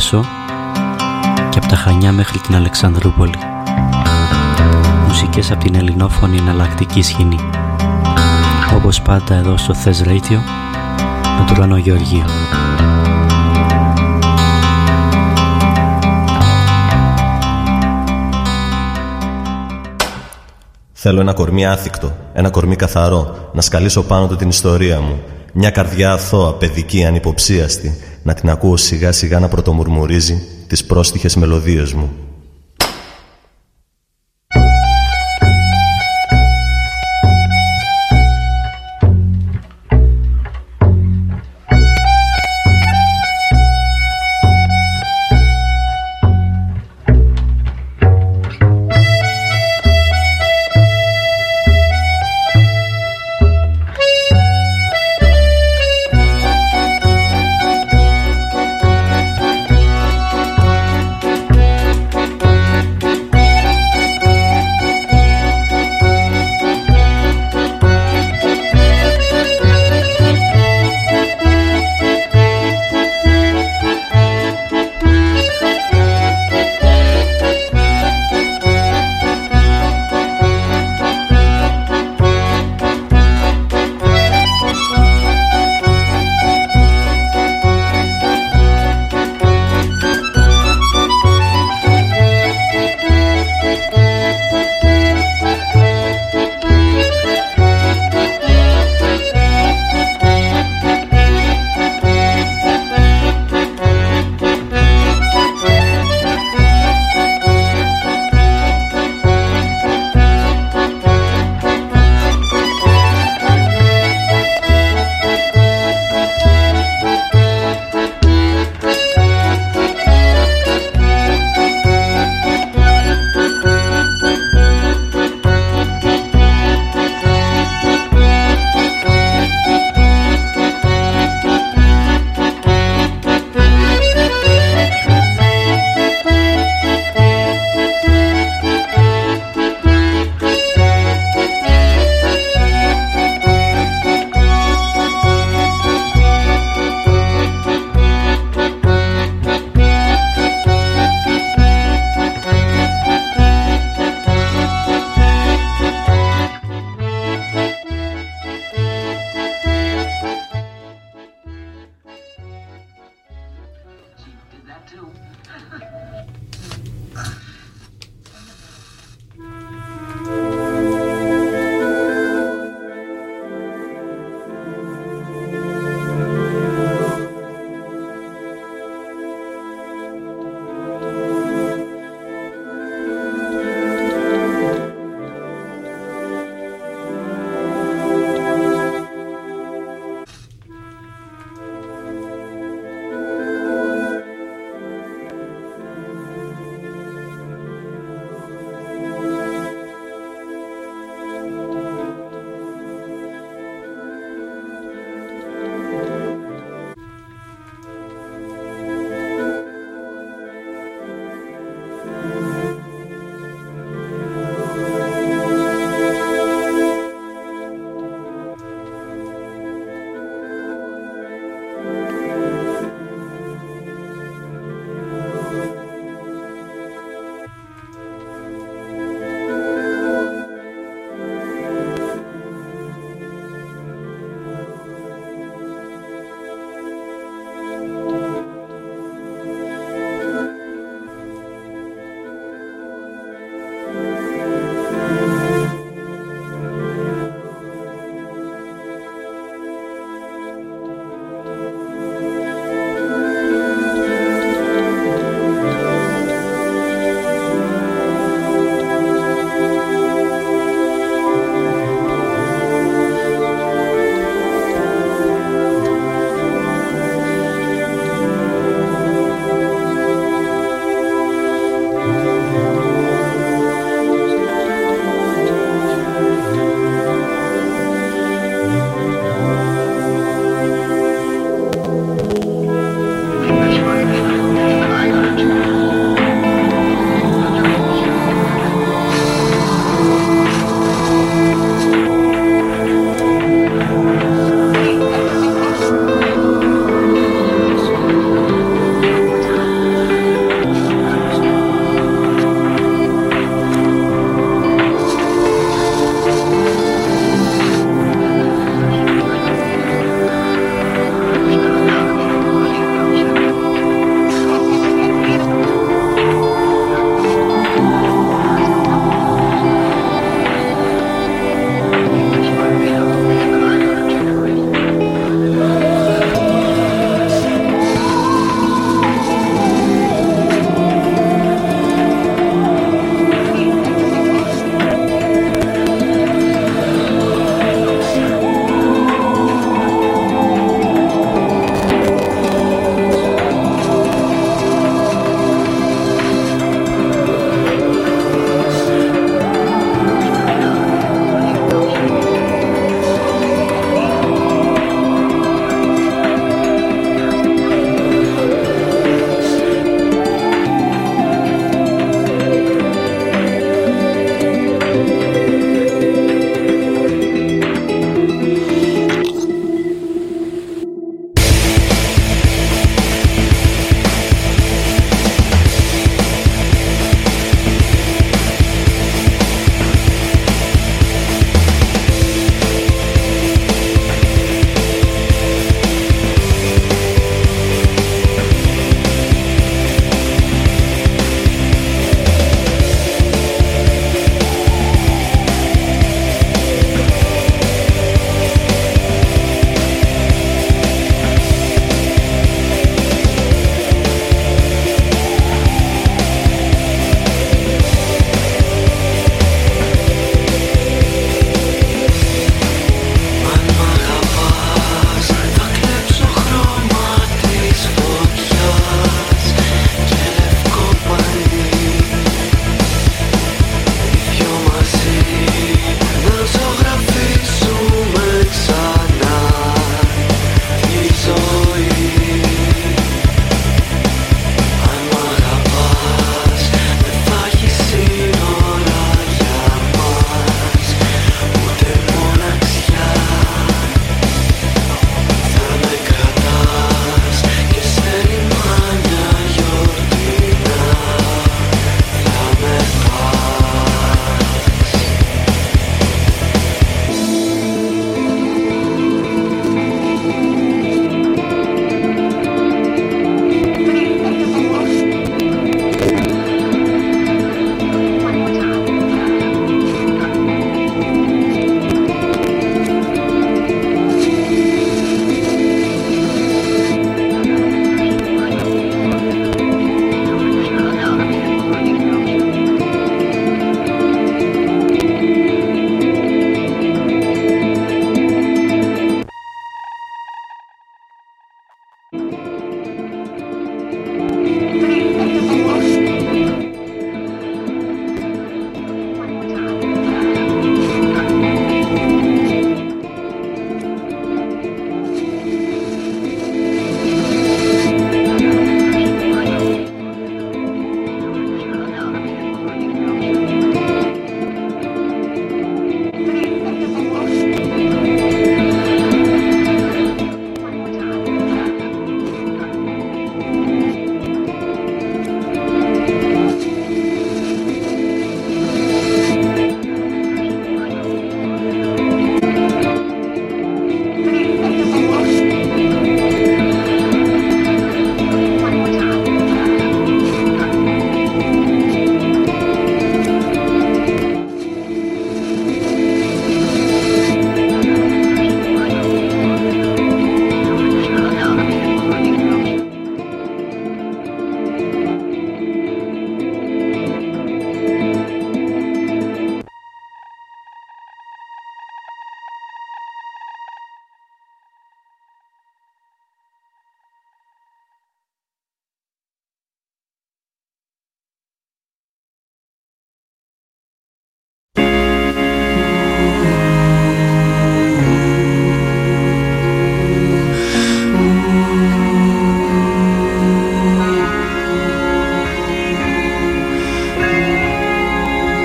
Λέσσο και από τα Χανιά μέχρι την Αλεξανδρούπολη. Μουσικές από την ελληνόφωνη εναλλακτική σκηνή. Όπως πάντα εδώ στο Θες Radio με τον Ράνο Γεωργίου. Θέλω ένα κορμί άθικτο, ένα κορμί καθαρό, να σκαλίσω πάνω του την ιστορία μου. Μια καρδιά αθώα, παιδική, ανυποψίαστη, να την ακούω σιγά σιγά να πρωτομουρμουρίζει τις πρόστιχες μελωδίες μου.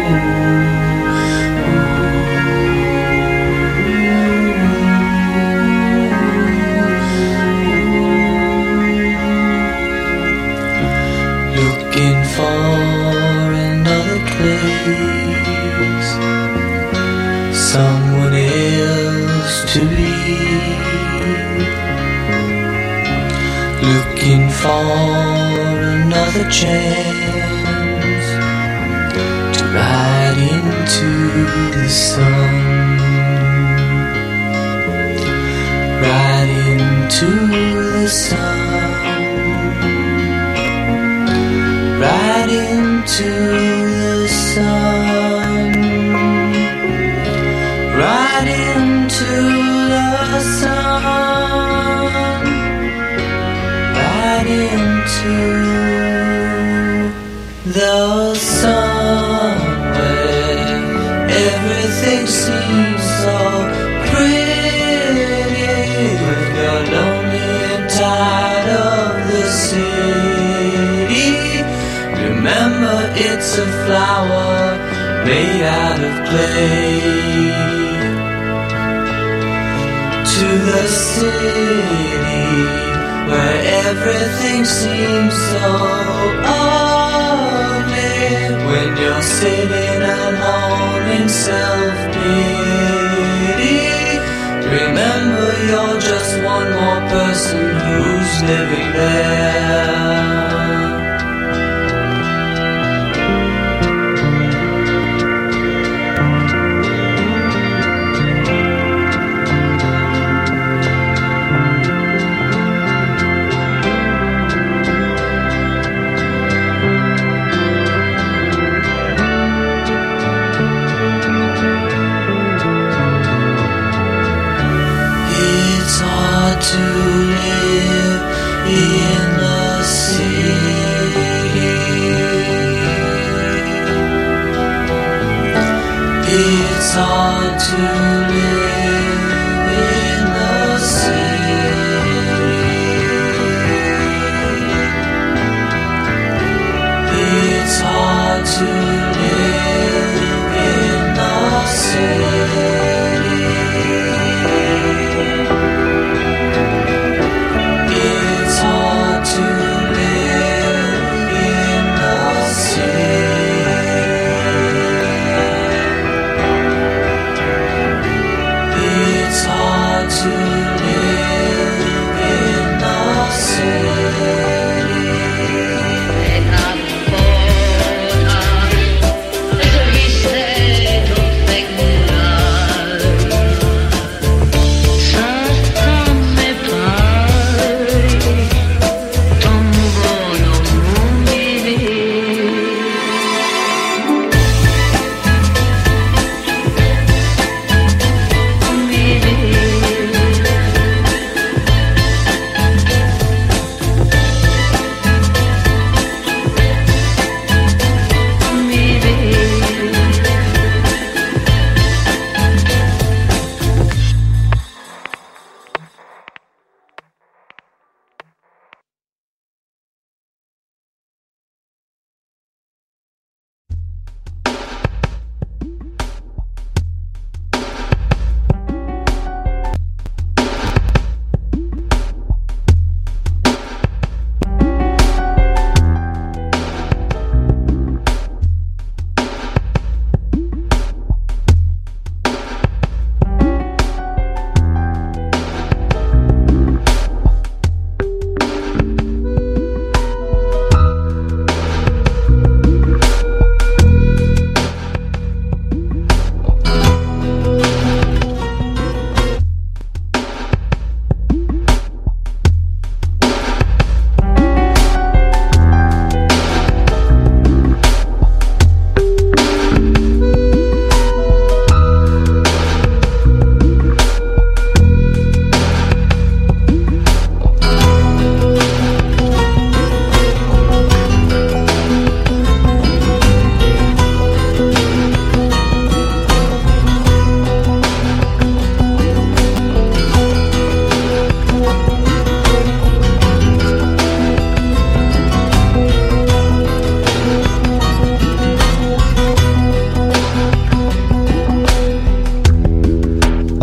Someone else to be, looking for another chance to ride into the sun, ride into the sun, ride into the sun, right into the sun, right into the sun, where everything seems so pretty. When you're lonely and tired of the city, remember it's a flower made out of clay. To the city where everything seems so ugly. When you're sitting alone in self-pity, remember you're just one more person who's living there. To live in the city, it's hard to live in the city, it's hard to live in the city.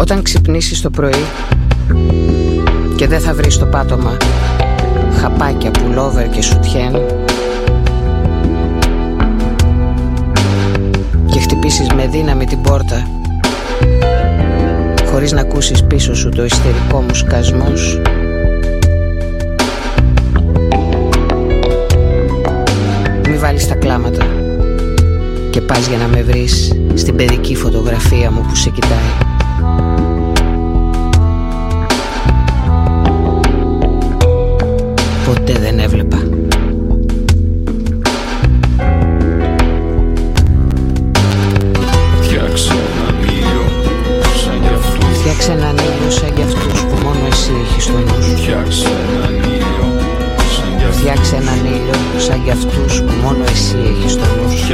Όταν ξυπνήσεις το πρωί και δεν θα βρεις στο πάτωμα χαπάκια, πουλόβερ και σουτιέν και χτυπήσεις με δύναμη την πόρτα χωρίς να ακούσεις πίσω σου το ιστερικό μου σκασμός, μη βάλεις τα κλάματα και πας για να με βρεις στην παιδική φωτογραφία μου που σε κοιτάει. Ποτέ δεν έβλεπα. Φτιάξε έναν ήλιο σαν κι αυτούς που μόνο εσύ έχεις στο νου σου. Φτιάξε έναν ήλιο σαν κι αυτούς που μόνο εσύ έχεις στο νου σου.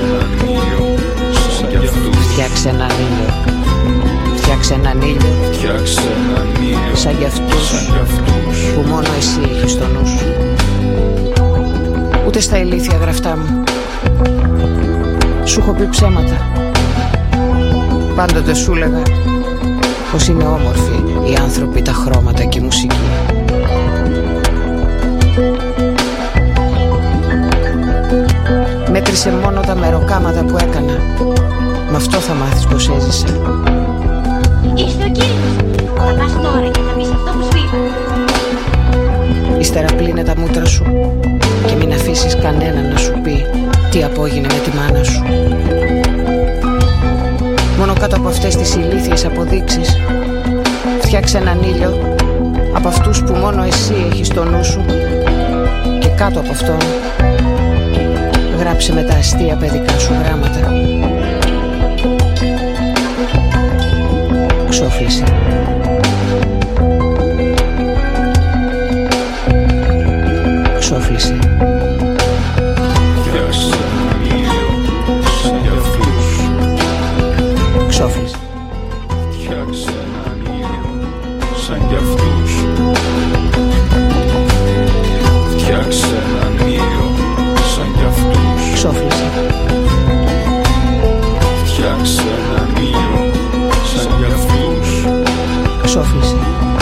Φτιάξε έναν ήλιο. Φτιάξε έναν ήλιο σαν κι αυτούς που μόνο εσύ έχεις στο νου σου. Ούτε στα ηλίθια γραφτά μου σου έχω πει ψέματα. Πάντοτε σου έλεγα πως είναι όμορφοι οι άνθρωποι, τα χρώματα και η μουσική. Μέτρησε μόνο τα μεροκάματα που έκανα. Μ' αυτό θα μάθεις πως έζησα. Είστε ο κύριος. Θα πας τώρα και θα πεις αυτό που σου είπα. Ύστερα πλύνε τα μούτρα σου και μην αφήσεις κανένα να σου πει τι απόγινε με τη μάνα σου. Μόνο κάτω από αυτές τις ηλίθιες αποδείξεις φτιάξε έναν ήλιο από αυτούς που μόνο εσύ έχεις στο νου σου και κάτω από αυτόν γράψε με τα αστεία παιδικά σου γράμματα. Ξόφλησε. Ξόφλησε. Ξόφλησε. Φτιάξε έναν ήλιο σαν κι αυτούς. Φτιάξε έναν ήλιο σαν κι αυτούς. Ξόφλησε. Φτιάξε έναν ήλιο σαν κι αυτούς. Ξόφλησε.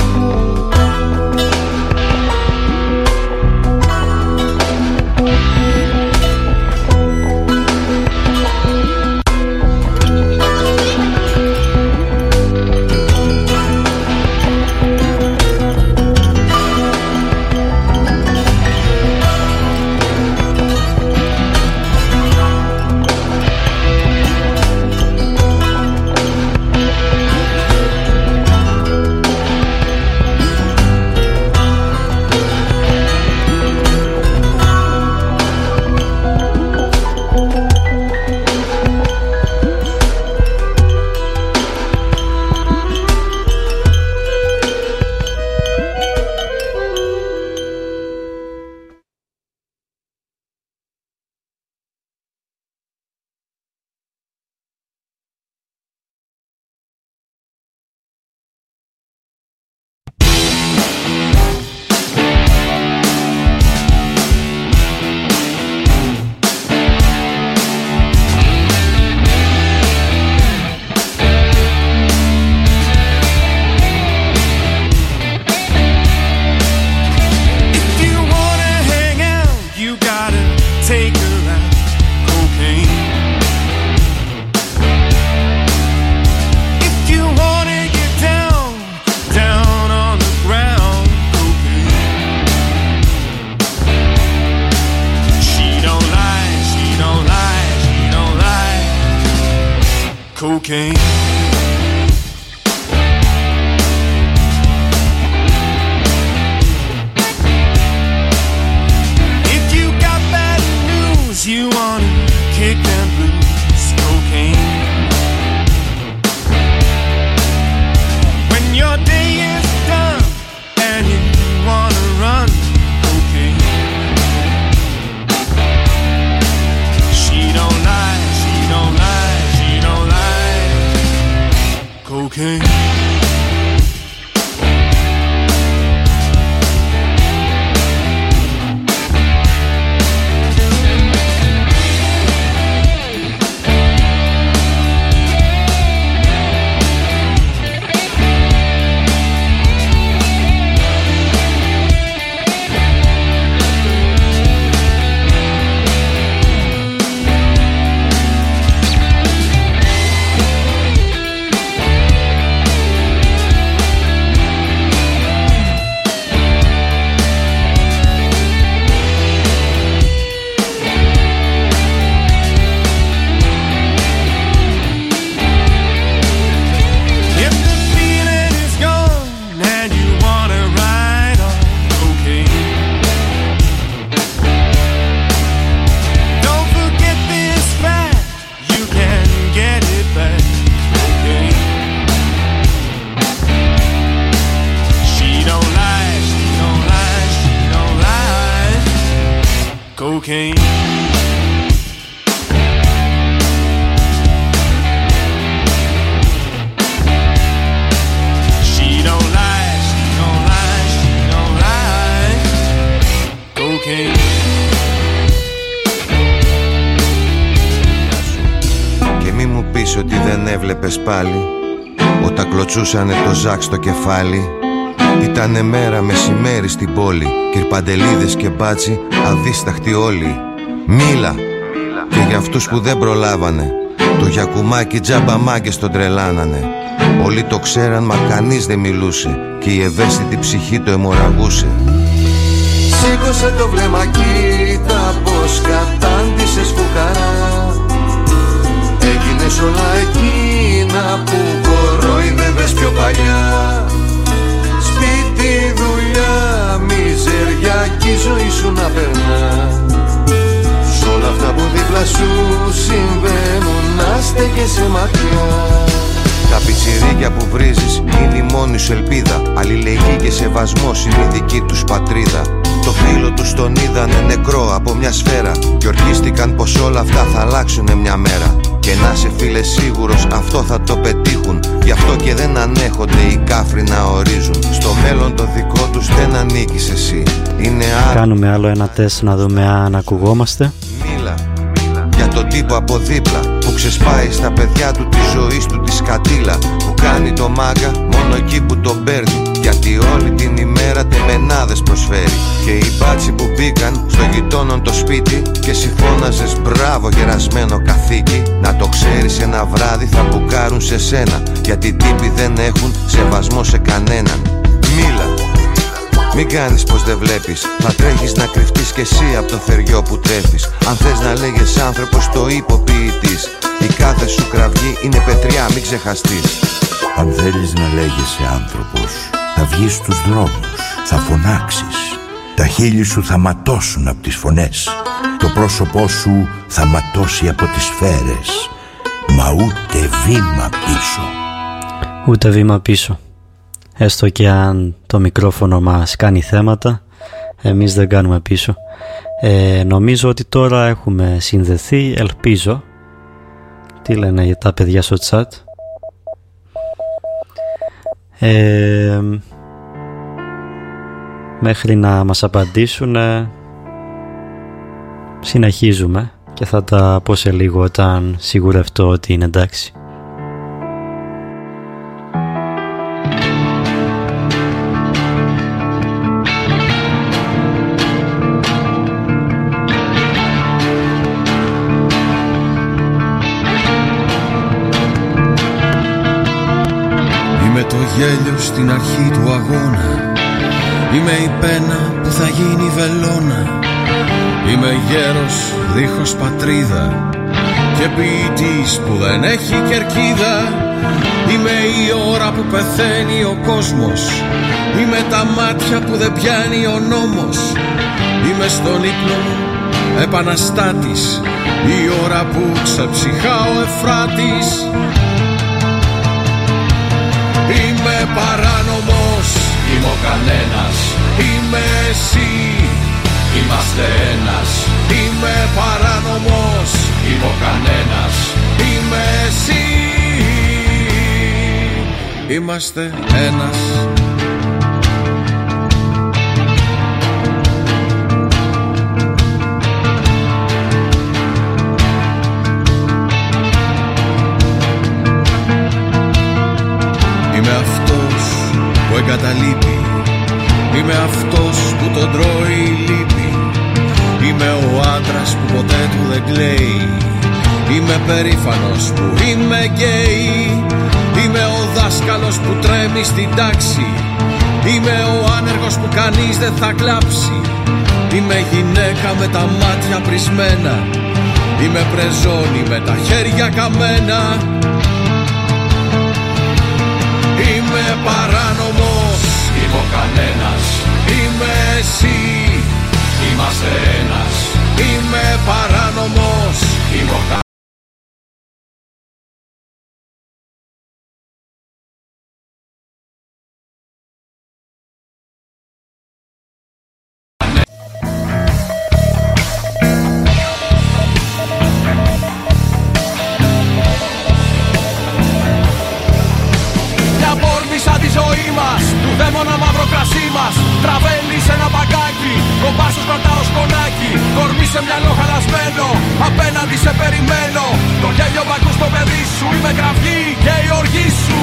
Cocaine. If you got bad news, you wanna kick them blues. Cocaine. When your day is done and you wanna run. Cocaine. She don't lie, she don't lie, she don't lie. Cocaine. μη μου πεις ότι δεν έβλεπες πάλι όταν κλωτσούσανε το Ζακ στο κεφάλι. Ήτανε μέρα μεσημέρι στην πόλη, κυρπαντελίδες και μπάτσι αδίσταχτοι όλοι. Μίλα και για αυτούς που δεν προλάβανε, το γιακουμάκι τζάμπα μάγκες τον τρελάνανε. Όλοι το ξέραν μα κανείς δεν μιλούσε και η ευαίσθητη ψυχή το αιμορραγούσε. Σήκωσε το βλέμμα, κοίτα πως κατάντησες φουκαρά. Έγινες όλα εκείνα που κορόιδευες πιο παλιά. Σπίτι, δουλειά, μιζεριά κι η ζωή σου να περνά. Σ' όλα αυτά που δίπλα σου συμβαίνουν να στέκεσαι μακριά. Τα πιτσιρίκια που βρίζεις είναι η μόνη σου ελπίδα. Αλληλεγγύη και σεβασμός είναι η δική τους πατρίδα. Το φίλο τους τον είδανε νεκρό από μια σφαίρα και ορκίστηκαν πως όλα αυτά θα αλλάξουνε μια μέρα. Και να σε φίλε σίγουρος αυτό θα το πετύχουν. Γι' αυτό και δεν ανέχονται οι κάφροι να ορίζουν. Στο μέλλον το δικό τους δεν ανήκεις εσύ. Είναι Κάνουμε άλλο ένα τεστ να δούμε αν ακουγόμαστε. Μίλα για τον τύπο από δίπλα που ξεσπάει στα παιδιά του τη ζωή του τη σκατήλα. Που κάνει το μάγκα μόνο εκεί που τον παίρνει. Γιατί όλη την ημέρα τεμενάδες προσφέρει. Και οι μπάτσοι που μπήκαν στο γειτόνον το σπίτι και εσύ φώναζες μπράβο γερασμένο καθήκη. Να το ξέρεις ένα βράδυ θα μπουκάρουν σε σένα. Γιατί οι τύποι δεν έχουν σεβασμό σε κανέναν. Μίλα, μην κάνεις πως δεν βλέπεις. Θα τρέχεις να κρυφτείς κι εσύ από το θεριό που τρέφεις. Αν θες να λέγες άνθρωπος το είπε ο ποιητής. Η κάθε σου κραυγή είναι πετριά, μην ξεχαστείς. Αν θέλεις να λέγεσαι άνθρωπος, θα βγεις στους δρόμους, θα φωνάξεις. Τα χείλη σου θα ματώσουν από τις φωνές. Το πρόσωπό σου θα ματώσει από τις σφαίρες. Μα ούτε βήμα πίσω. Ούτε βήμα πίσω. Έστω και αν το μικρόφωνο μας κάνει θέματα, εμείς δεν κάνουμε πίσω. Νομίζω ότι τώρα έχουμε συνδεθεί, ελπίζω. Τι λένε για τα παιδιά στο chat? Μέχρι να μας απαντήσουν συνεχίζουμε και θα τα πω σε λίγο όταν σιγουρευτώ ότι είναι εντάξει. Γέλιο στην αρχή του αγώνα. Είμαι η πένα που θα γίνει βελόνα. Είμαι γέρος δίχως πατρίδα και ποιητής που δεν έχει κερκίδα. Είμαι η ώρα που πεθαίνει ο κόσμος. Είμαι τα μάτια που δεν πιάνει ο νόμος. Είμαι στον ύπνο μου επαναστάτης. Η ώρα που ξεψυχά ο Εφράτης. Είμαι παράνομος, είμαι ο κανένας. Είμαι εσύ, είμαστε ένας. Είμαι παράνομος, είμαι ο κανένας. Είμαι εσύ, είμαστε ένας. Είμαι αυτός που εγκαταλείπει. Είμαι αυτός που τον τρώει η λύπη. Είμαι ο άντρας που ποτέ του δεν κλαίει. Είμαι περήφανος που είμαι γκέι. Είμαι ο δάσκαλος που τρέμει στην τάξη. Είμαι ο άνεργος που κανείς δεν θα κλάψει. Είμαι γυναίκα με τα μάτια πρισμένα. Είμαι πρεζόνι με τα χέρια καμένα. Είμαι παράνομος, είμαι ο κανένας. Είμαι εσύ, είμαστε ένας. Είμαι παράνομος, είμαι ο κανένας. Τραβέλει σε ένα μπαγκάκι, κομπάσος κρατάω σκονάκι. Κορμί σε μυαλό χαλασμένο, απέναντι σε περιμένω. Το γέλιο μ' ακούς στο παιδί με κραυγή και η οργή σου.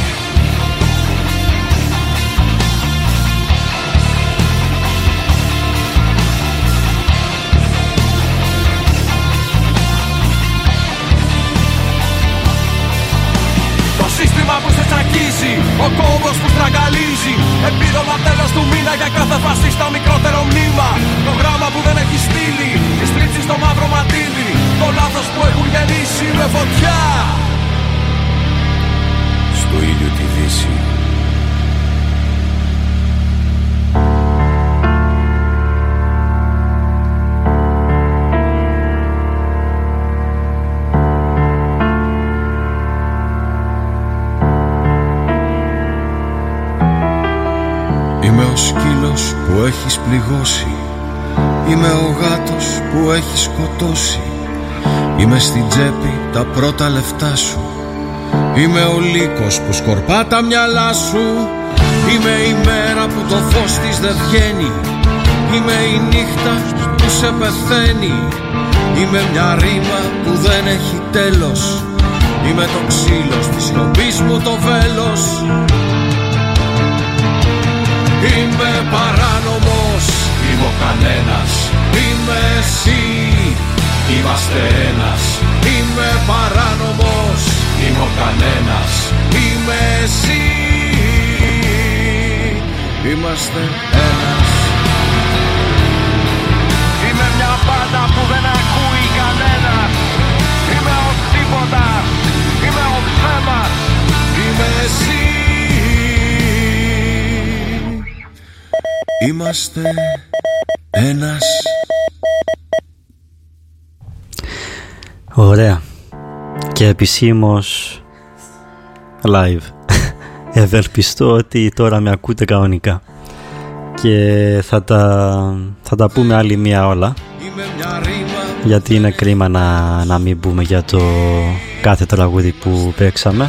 Το σύστημα που σε τσακίζει, ο κόμβος που στραγγαλίζει, επίδομα τέλος του μήνα για κάθε φασίστα μικρότερο μνήμα. Το γράμμα που δεν έχει στείλει, τις τρίψεις στο μαύρο ματίλι, το λάθος που έχουν γεννήσει με φωτιά. Στο ήλιο τη δύση. Είμαι ο σκύλος που έχεις πληγώσει, είμαι ο γάτος που έχεις σκοτώσει, είμαι στην τσέπη τα πρώτα λεφτά σου, είμαι ο λύκος που σκορπά τα μυαλά σου, είμαι η μέρα που το φως της δεν βγαίνει, είμαι η νύχτα που σε πεθαίνει, είμαι μια ρήμα που δεν έχει τέλος, είμαι το ξύλος της σιωπής μου το βέλος. Είμαι παράνομος, είμαι ο κανένας, είμαι εσύ, είμαστε ένας. Είμαι παράνομος, είμαι ο κανένας, είμαι εσύ, είμαστε ένας. Είμαι μια μπάντα που δεν ακούει κανένα, είμαι ο τίποτα, είμαι ο θέμα, είμαι εσύ. Είμαστε ένας. Ωραία. Και επισήμως live. Ευελπιστώ ότι τώρα με ακούτε κανονικά. Και θα τα πούμε άλλη μία όλα. Γιατί είναι κρίμα να μην πούμε για το κάθε τραγούδι που παίξαμε.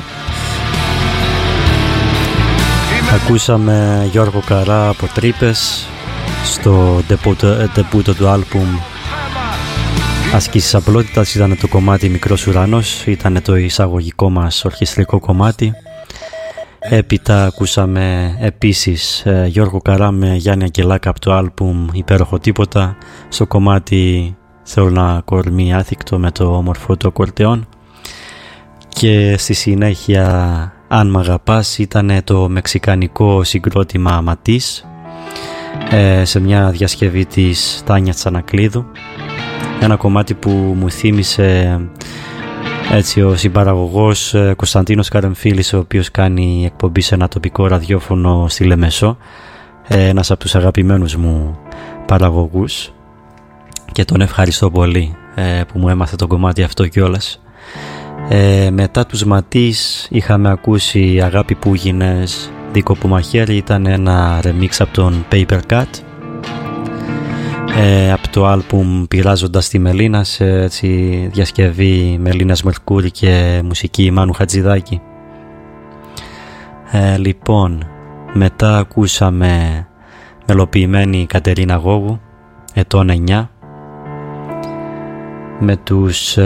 Ακούσαμε Γιώργο Καρά από Τρύπες στο ντεμπούτο του άλμπουμ Ασκήσεις Απλότητας. Ήταν το κομμάτι Μικρός Ουρανός, ήταν το εισαγωγικό μας ορχιστρικό κομμάτι. Έπειτα ακούσαμε επίσης Γιώργο Καρά με Γιάννη Αγγελάκα από το άλμπουμ Υπέροχο Τίποτα στο κομμάτι Θέλω ένα κορμί άθικτο με το όμορφο του ακορντεόν. Και στη συνέχεια Αν μ' αγαπάς ήταν το μεξικανικό συγκρότημα Ματής σε μια διασκευή της Τάνια Τσανακλείδου, ένα κομμάτι που μου θύμισε έτσι ο συμπαραγωγός Κωνσταντίνος Καρεμφίλης, ο οποίος κάνει εκπομπή σε ένα τοπικό ραδιόφωνο στη Λεμεσό, ένας από τους αγαπημένους μου παραγωγούς, και τον ευχαριστώ πολύ που μου έμαθε το κομμάτι αυτό κιόλας. Μετά τους Ματής είχαμε ακούσει Αγάπη που γίνες Δίκο που μαχαίρι, ήταν ένα remix από τον Paper Cut από το άλμπουμ Πειράζοντας τη Μελίνα, σε έτσι, διασκευή Μελίνας Μερκούρη και μουσική Μάνου Χατζηδάκη. Λοιπόν, μετά ακούσαμε μελοποιημένη Κατερίνα Γόγου, ετών 9, με τους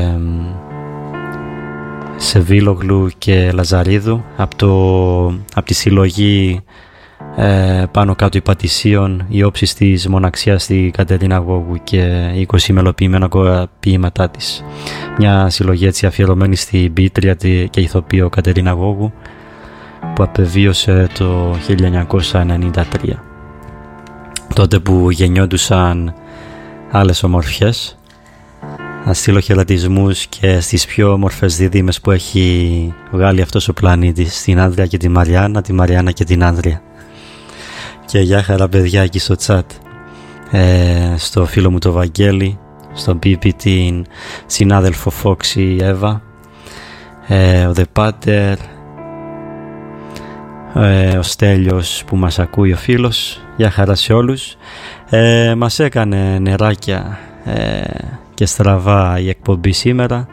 Σεβίλογλου και Λαζαρίδου από τη συλλογή πάνω κάτω υπατησίων, οι όψεις της μοναξιάς στη Κατερίνα Γόγου και 20 μελοποιημένα ποίηματά της. Μια συλλογή έτσι αφιερωμένη στην ποιήτρια και ηθοποιό Κατερίνα Γόγου, που απεβίωσε το 1993, τότε που γεννιόντουσαν άλλες ομορφιές. Να στείλω χαιρετισμούς και στις πιο όμορφες δίδυμες που έχει βγάλει αυτός ο πλανήτης, την Άνδρια και τη Μαριάννα, τη Μαριάννα και την Άνδρια. Και γεια χαρά παιδιά εκεί στο chat, στο φίλο μου το Βαγγέλη, στον Πίπη, την συνάδελφο Φόξη Εύα, ο Δε Πάτερ, ο Στέλιος που μας ακούει ο φίλος. Γεια χαρά σε όλους. Μας έκανε νεράκια και στραβά η εκπομπή σήμερα.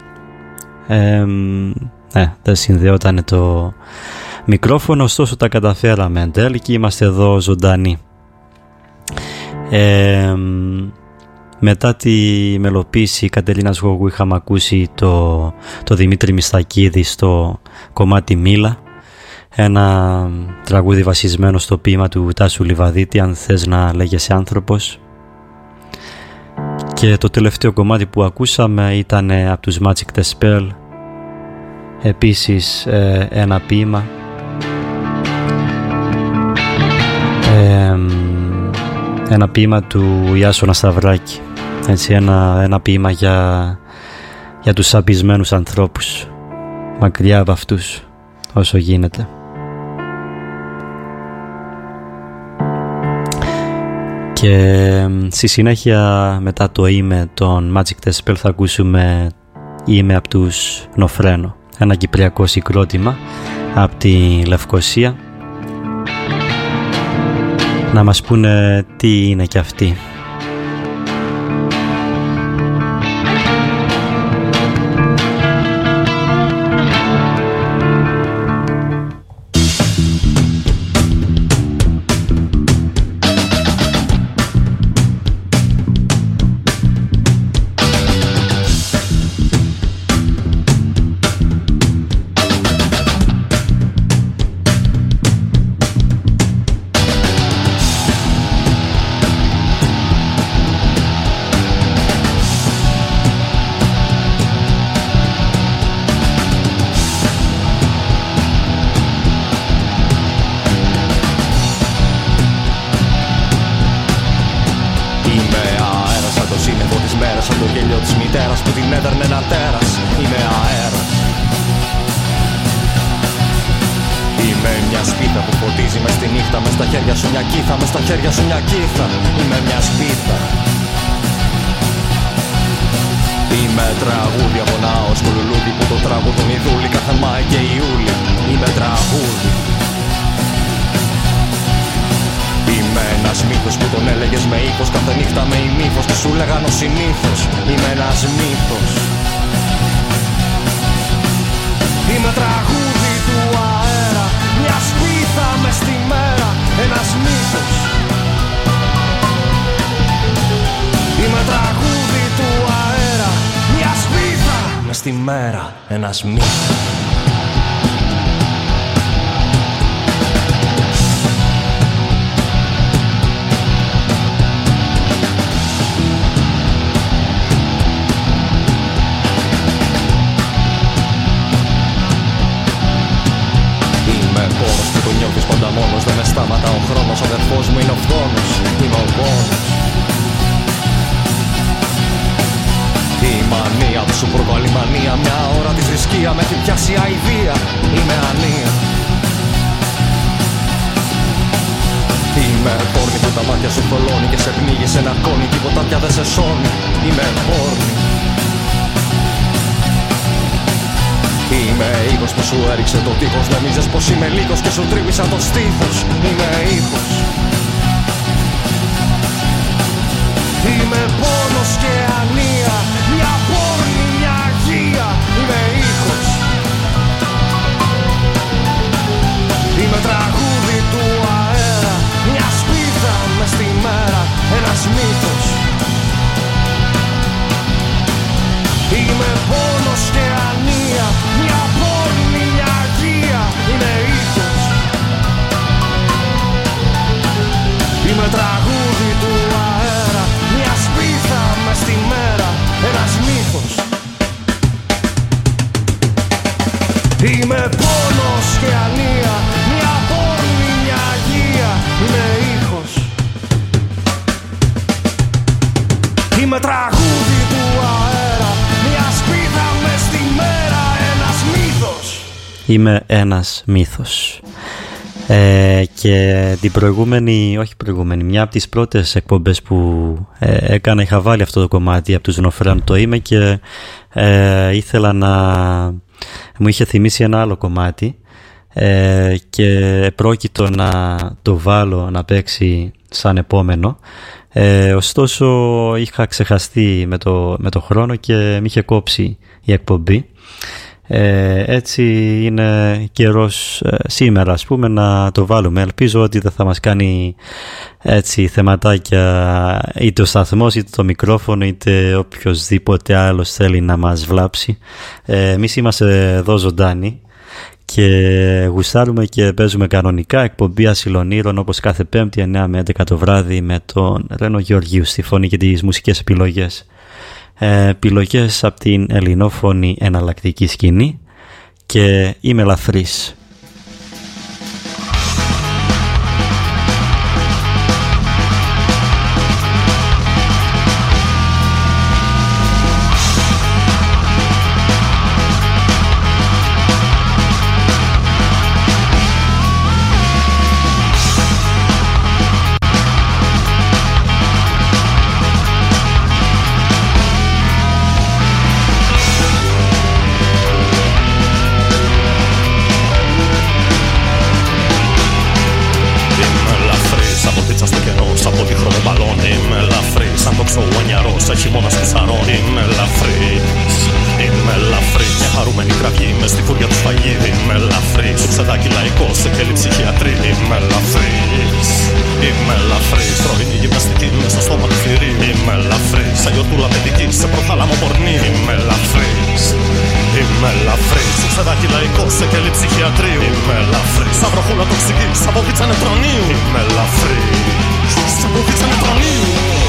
Δεν συνδεόταν το μικρόφωνο, ωστόσο τα καταφέραμε εν τέλει και είμαστε εδώ ζωντανοί. Μετά τη μελοποίηση Κατελίνας Γόγου είχαμε ακούσει το Δημήτρη Μιστακίδη στο κομμάτι Μίλα, ένα τραγούδι βασισμένο στο ποίημα του Τάσου Λιβαδίτη, αν θες να λέγεσαι άνθρωπος. Και το τελευταίο κομμάτι που ακούσαμε ήταν από τους Magic the Spell, επίσης ένα ποίημα, ένα ποίημα του Ιάσονα Σταυράκη, έτσι, ένα ποίημα για τους απεισμένους ανθρώπους, μακριά από αυτούς όσο γίνεται. Και στη συνέχεια, μετά το «Είμαι» των Magic the Spell, θα ακούσουμε «Είμαι» από τους Νοφρένο, ένα κυπριακό συγκρότημα από τη Λευκοσία, να μας πούνε τι είναι κι αυτοί. Ένας μύθος. Είμαι πόνος που το νιώθεις πάντα μόνος. Δεν με σταματά ο χρόνος, ο αδερφός μου είναι ο φθόνος. Είμαι ο πόνος. Η μανία που σου προκαλεί μανία, μια ώρα τη θρησκεία με έχει πιάσει αηδία. Είμαι ανία. Είμαι πόρνη που τα μάτια σου θολώνει και σε πνίγει σε ένα κόνη, τίποτα πια δεν σε σώνει. Είμαι πόρνη. Είμαι ήχος που σου έριξε το τείχος. Νομίζεις πως είμαι λίγος και σου τρύπησα το στήθος. Είμαι ήχος. Είμαι πόνος και ανία, μια πόρνη, μια αγία. Είμαι ήχος. Είμαι τραγούδι του αέρα, μια σπίθα μες στη μέρα, ένας μύθος. Είμαι πόνος και ανία, μια πόρνη, μια αγία. Είμαι ήχος. Είμαι τραγούδι του αέρα, μια σπίθα μες στη μέρα, ένας μύθος. Είμαι πόνος και ανία, μια πόρνη, μια αγία. Είμαι ήχος. Είμαι τραγούδι του αέρα, μια σπίθα μες στη μέρα, ένας μύθος. Είμαι ένας μύθος. Και την μια από τις πρώτες εκπομπές που έκανα, είχα βάλει αυτό το κομμάτι από τους Νοφρένο, το «Είμαι», και ήθελα μου είχε θυμίσει ένα άλλο κομμάτι και πρόκειτο να το βάλω να παίξει σαν επόμενο, ωστόσο είχα ξεχαστεί με το χρόνο και μ' είχε κόψει η εκπομπή. Έτσι είναι καιρός σήμερα, ας πούμε, να το βάλουμε. Ελπίζω ότι δεν θα μας κάνει έτσι θεματάκια είτε ο σταθμός, είτε το μικρόφωνο, είτε οποιοσδήποτε άλλος θέλει να μας βλάψει. Εμείς είμαστε εδώ ζωντάνοι και γουστάρουμε και παίζουμε κανονικά εκπομπή Ασυλονήρων, όπως κάθε Πέμπτη 9 με 11 το βράδυ, με τον Ρένο Γεωργίου στη φωνή και τις μουσικές επιλογές. Επιλογές από την ελληνόφωνη εναλλακτική σκηνή, και είμαι ελαφρύς. Χειμώνας που σαρώνει. Είμαι ελαφρύς, είμαι ελαφρύς. Μια χαρούμενη κραυγή μες στη φούρια του σφαγίδι. Είμαι ελαφρύς, το ψεδάκι λαϊκό σε κέλη ψυχιατρή. Είμαι ελαφρύς, είμαι ελαφρύς. Πρωινή γυμναστική μες στο στόμα του θηρίου. Είμαι ελαφρύς, σαν γιορτούλα παιδική σε προθάλαμο πορνί. Είμαι ελαφρύς, είμαι ελαφρύς. Το ψεδάκι λαϊκό σε κέλη ψυχιατρίου. Είμαι ελαφρύς, σαν βροχούλα τοξική, σαν βόβιτσα νετρονίου. Είμαι ελαφρύς, σαν βόβιτσα νετρονίου.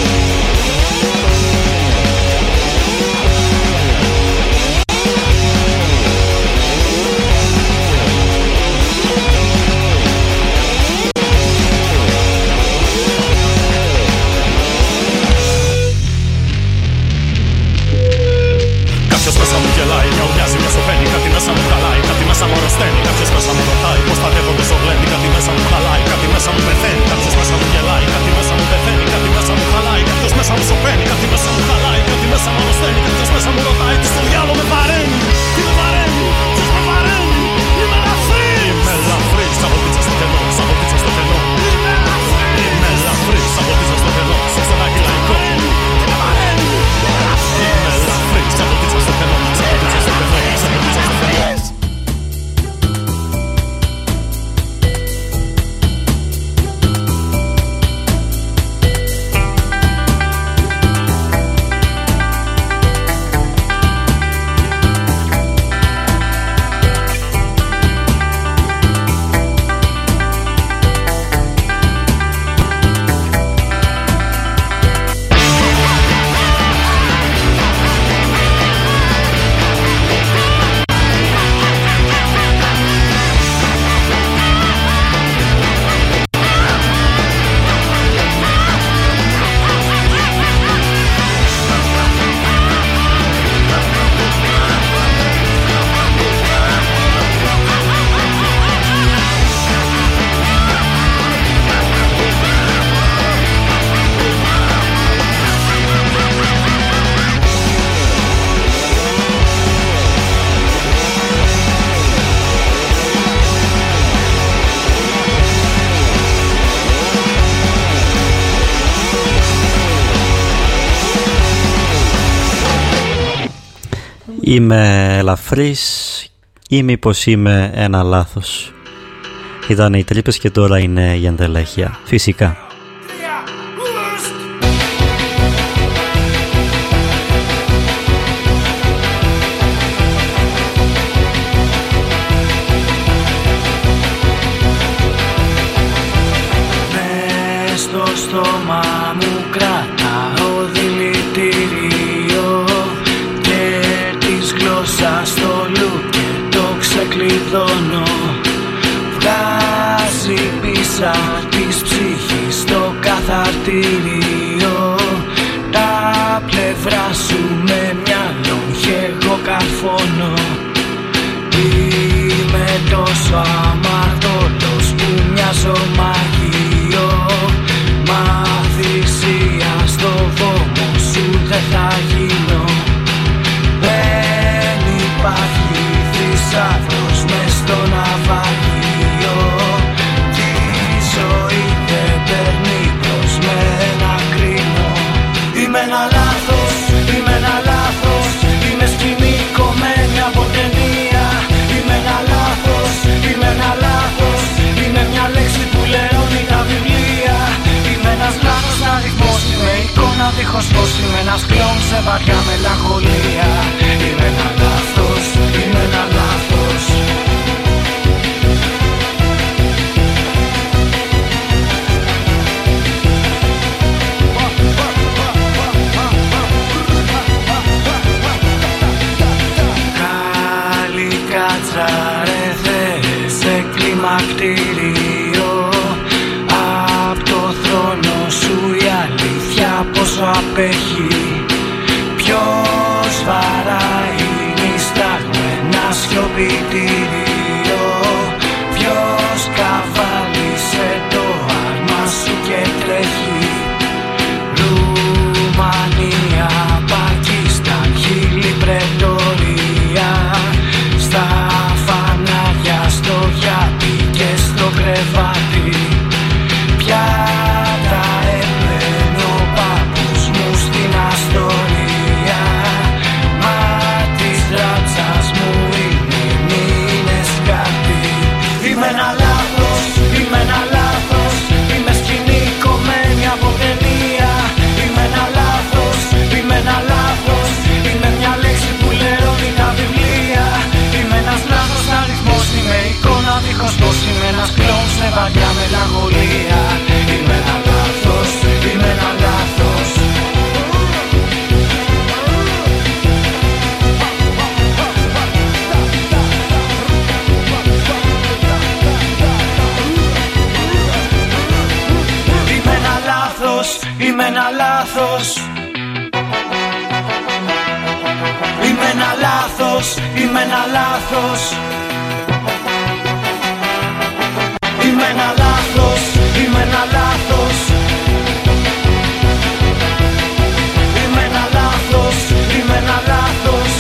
Κάποιος μέσα μου γελάει, μια ουρλιάζει, μια σωπαίνει. Κάτι μέσα μου χαλάει, κάτι μέσα μου αρρωσταίνει. Κάποιος μέσα μου ρωτάει πως τα δέχονται στο γλέντι. Κάτι μέσα μου χαλάει, κάτι μέσα μου πεθαίνει. Κάποιος μέσα μου γελάει, κάτι μέσα μου πεθαίνει. Κάτι μέσα μου χαλάει, κάποιος μέσα μου σωπαίνει. Κάτι μέσα μου χαλάει, κάτι μέσα μου αρρωσταίνει. Κάποιος μέσα μου ρωτάει τι στο διάλογο με βαραίνει. Τι με βαραίνει, ποιος με βαραίνει. Είμαι ελαφρύς, είμαι ελαφρύς. Σαν βολτίτσα στο κενό, σαν βολτίτσα στο κενό. Είμαι ελαφρύς, είμαι ελαφρύς. Σαν βολτίτσα στο κενό, σε ξεδάκι λαϊκό. Τι με βαραίνει, είμαι ελαφρύς. Σαν βολτίτσα στο κενό, σαν βολτίτσα στο κενό, σαν βολτίτσα στο κενό. Είμαι ελαφρύς ή μήπως είμαι ένα λάθος? Ήταν οι τρύπες και τώρα είναι η ενδελέχεια. Φυσικά. Μες στο στόμα μου κρατάω δηλητήριο και της γλώσσας στο λου και το ξεκλειδώνω. Βγάζει πίσα της ψυχής στο καθαρτήριο. Τα πλευρά σου με μυαλό και εγώ καρφώνω. Είμαι τόσο αμαρτωλός που μοιάζω μαγείο. Μα θυσία στο βόμο σου δεν θα γίνω. Δεν υπάρχει θησαυρός μες στο ναυαγείο. Τη ζωή δεν παίρνει προς μένα κρίνω. Είμαι ένα λάθος, είμαι ένα λάθος. Είμαι σκηνή κομμένη από ταινία. ρε Θεέ σε κλιμακτήριο. Απ' το θρόνο σου η αλήθεια πόσο απέχει. Ποιος βαράει νηστάγω ένα σιωπητήριο. Ποιος καβάλισε το άρμα σου και τρέχει. Ρουμανία, Πακιστάν, Χίλη, Πρετορία. Στα φανάρια, στο γιάπι και στο κρεβάτι. Πια τα έπαιρνε ο παππούς μου στην Αστορία. Μα της ράψας μου είναι μήνες κάτι. Είμαι ένα λάθος, είμαι ένα λάθος. Είμαι σκηνή κομμένη από ταινία. Είμαι ένα λάθος, είμαι ένα λάθος. Είμαι μια λέξη που λερώνει τα βιβλία. Είμαι ένας λάθος αριθμός. Είμαι εικόνα δίχως πώς. Είμαι ένας κλόουν σε βαριά μελαγχολία. Είμαι ένα λάθος, είμαι ένα λάθος. Είμαι ένα λάθος, είμαι ένα λάθος. Είμαι ένα λάθος, είμαι ένα λάθος. Είμαι ένα λάθος, είμαι ένα λάθος. Είμαι ένα λάθος, είμαι ένα λάθος.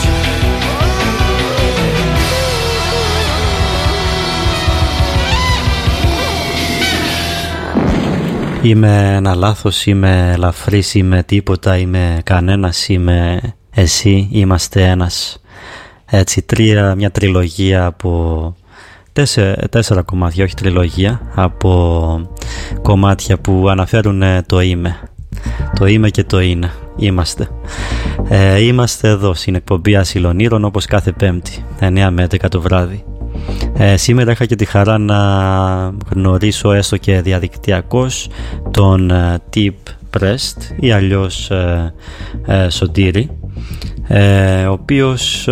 Είμαι ένα λάθος, είμαι ελαφρύς, είμαι τίποτα, είμαι κανένας, είμαι εσύ, είμαστε ένας. Έτσι μια τριλογία από τέσσερα κομμάτια, όχι τριλογία, από κομμάτια που αναφέρουν το είμαι. Το είμαι και το είναι. Είμαστε. Είμαστε εδώ στην εκπομπή Ασύλλων Ήρων όπως κάθε Πέμπτη, 9 με 11 το βράδυ. Σήμερα είχα και τη χαρά να γνωρίσω έστω και διαδικτυακώς τον Deep Pressed ή αλλιώς Σωτήρη, ο οποίος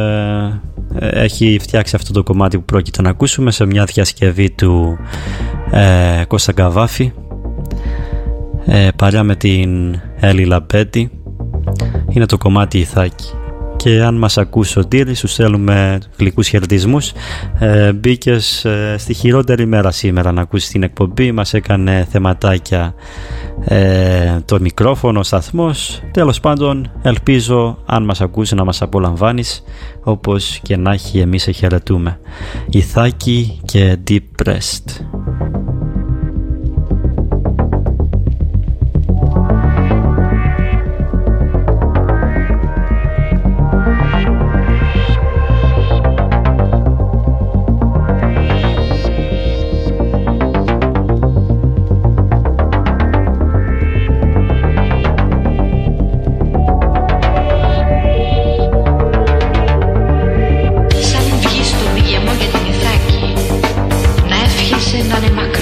έχει φτιάξει αυτό το κομμάτι που πρόκειται να ακούσουμε σε μια διασκευή του Κώστα Καβάφη, παρέα με την Έλλη Λαμπέτη. Είναι το κομμάτι Ιθάκη. Και αν μας ακούς Σωτήρη, σου στέλνουμε γλυκούς χαιρετισμούς. Μπήκες στη χειρότερη μέρα σήμερα να ακούσεις την εκπομπή. Μας έκανε θεματάκια το μικρόφωνο, ο σταθμός. Τέλος πάντων, ελπίζω αν μας ακούσει να μας απολαμβάνεις. Όπως και να έχει, εμείς σε χαιρετούμε. Ιθάκη και Deep Pressed. Σαν βγεις στον πηγεμό για την Ιθάκη, να εύχεσαι να είναι μακριά.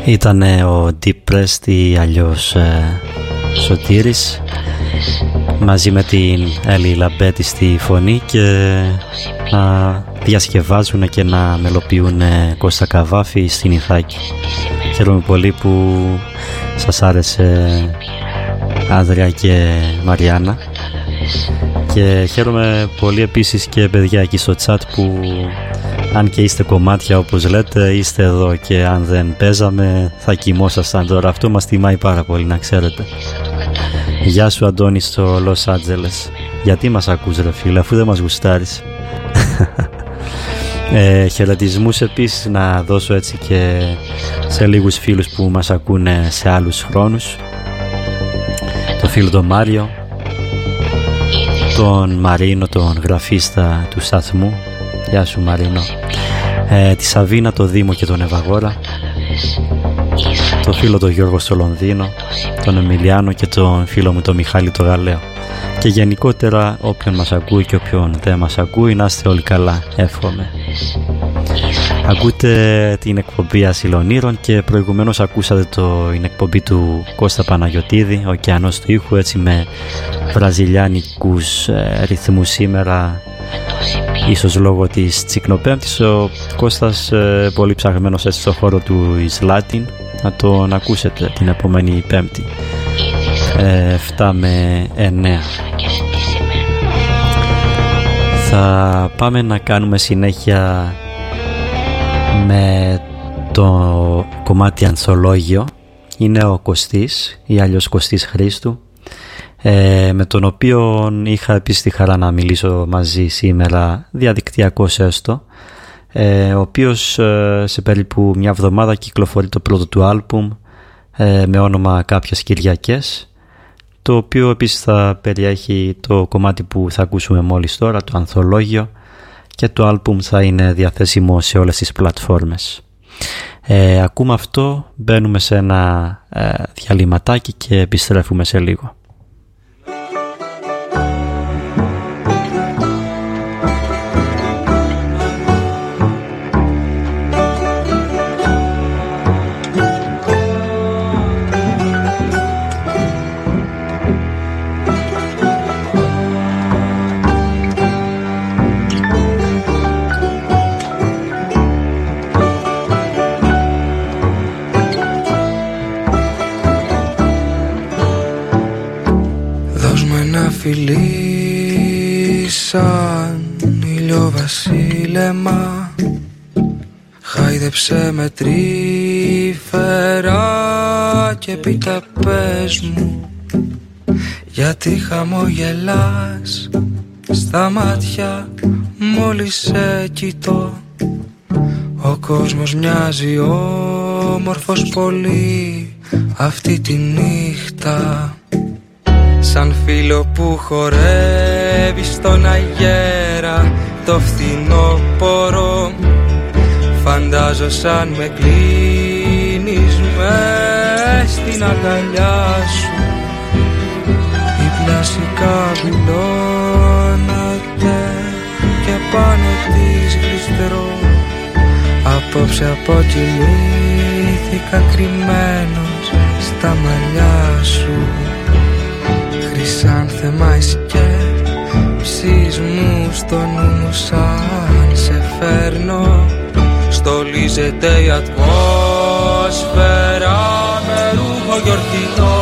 Ήτανε ο Depressed ή αλλιώς Σωτήρης μαζί με την Έλλη Λαμπέτη στη φωνή και να διασκευάζουν και να μελοποιούν Κώστα Καβάφη στην Ιθάκη. Χαίρομαι πολύ που σας άρεσε Άδρια και Μαριάννα και χαίρομαι πολύ επίσης και παιδιά εκεί στο chat που αν και είστε κομμάτια όπως λέτε είστε εδώ και αν δεν παίζαμε θα κοιμόσασταν τώρα. Αυτό μας τιμάει πάρα πολύ να ξέρετε. Γεια σου Αντώνη στο Λος Άντζελες. Γιατί μας ακούς ρε φίλε αφού δεν μας γουστάρεις? Χαιρετισμούς επίσης να δώσω έτσι και σε λίγους φίλους που μας ακούνε σε άλλους χρόνους. Το φίλο τον Μάριο, τον Μαρίνο, τον γραφίστα του σταθμού. Γεια σου Μαρίνο. Τη Σαβίνα, το Δήμο και τον Ευαγόρα, το φίλο τον Γιώργο στο Λονδίνο, τον Εμιλιάνο και τον φίλο μου τον Μιχάλη το Γαλαίο. Και γενικότερα όποιον μας ακούει και όποιον δεν μας ακούει, να είστε όλοι καλά, εύχομαι. Ακούτε την εκπομπή Ασυλονήρων και προηγουμένως ακούσατε την εκπομπή του Κώστα Παναγιωτίδη, ο Ωκεανός του Ήχου, έτσι με βραζιλιάνικους ρυθμούς σήμερα, ίσως λόγω της Τσικνοπέμπτης. Ο Κώστας πολύ ψαγμένος έτσι στο χώρο του Ισλάτιν, να τον ακούσετε την επόμενη Πέμπτη 7 με 9. Θα πάμε να κάνουμε συνέχεια με το κομμάτι ανθολόγιο. Είναι ο Κωστής ή αλλιώς Κωστής Χρήστου, με τον οποίο είχα επίσης τη χαρά να μιλήσω μαζί σήμερα, διαδικτυακώς έστω, ο οποίος σε περίπου μια εβδομάδα κυκλοφορεί το πρώτο του άλμπουμ με όνομα Κάποιες Κυριακές, το οποίο επίσης θα περιέχει το κομμάτι που θα ακούσουμε μόλις τώρα, το ανθολόγιο, και το άλμπουμ θα είναι διαθέσιμο σε όλες τις πλατφόρμες. Ακούμε αυτό, μπαίνουμε σε ένα διαλυματάκι και επιστρέφουμε σε λίγο. Φιλί σαν ηλιοβασίλεμα, χάιδεψε με τρυφερά και πίτα πες μου, γιατί χαμογελάς στα μάτια μόλις σε κοιτώ. Ο κόσμος μοιάζει όμορφος πολύ αυτή τη νύχτα, σαν φίλο που χορεύει στον αγέρα το φθινόπωρο. Φαντάζω σαν με κλείνεις μες στην αγκαλιά σου, η πλάση καπηλώνεται και πάνω της γλιστρώ. Απόψε αποκοιμήθηκα κρυμμένος στα μαλλιά σου. Χρυσάνθεμα η σκέψεις μου στο νου μου, σαν σε φέρνω. Στολίζεται η ατμόσφαιρα με ρούχο γιορτινό.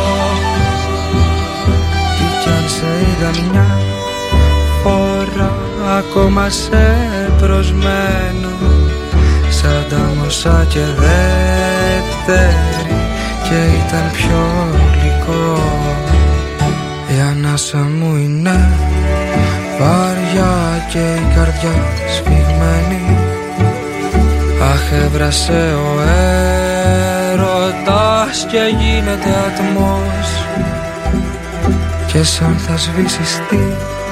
Τι κι αν σε είδα μια φορά, ακόμα σε προσμένω, σαν τα μοσά και δεύτερη, και ήταν πιο γλυκό. Η ανάσα μου είναι βαριά και η καρδιά σφιγμένη. Αχ, έβρασε ο έρωτας και γίνεται ατμός, και σαν θα σβήσεις τι